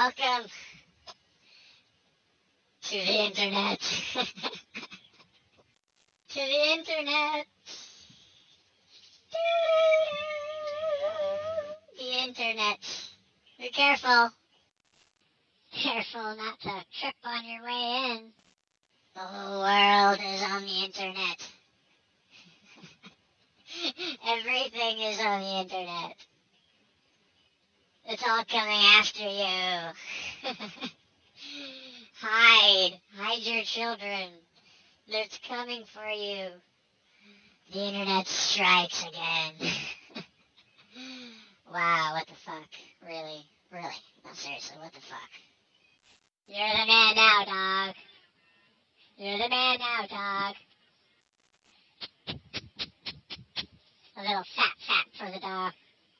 Welcome to the internet. To the internet. The internet. Be careful. Careful not to trip on your way in. The whole world is on the internet. Everything is on the internet. It's all coming after you. Hide your children. It's coming for you. The internet strikes again. Wow, what the fuck? Really? No, seriously, what the fuck? You're the man now, dog. You're the man now, dog. A little fat for the dog.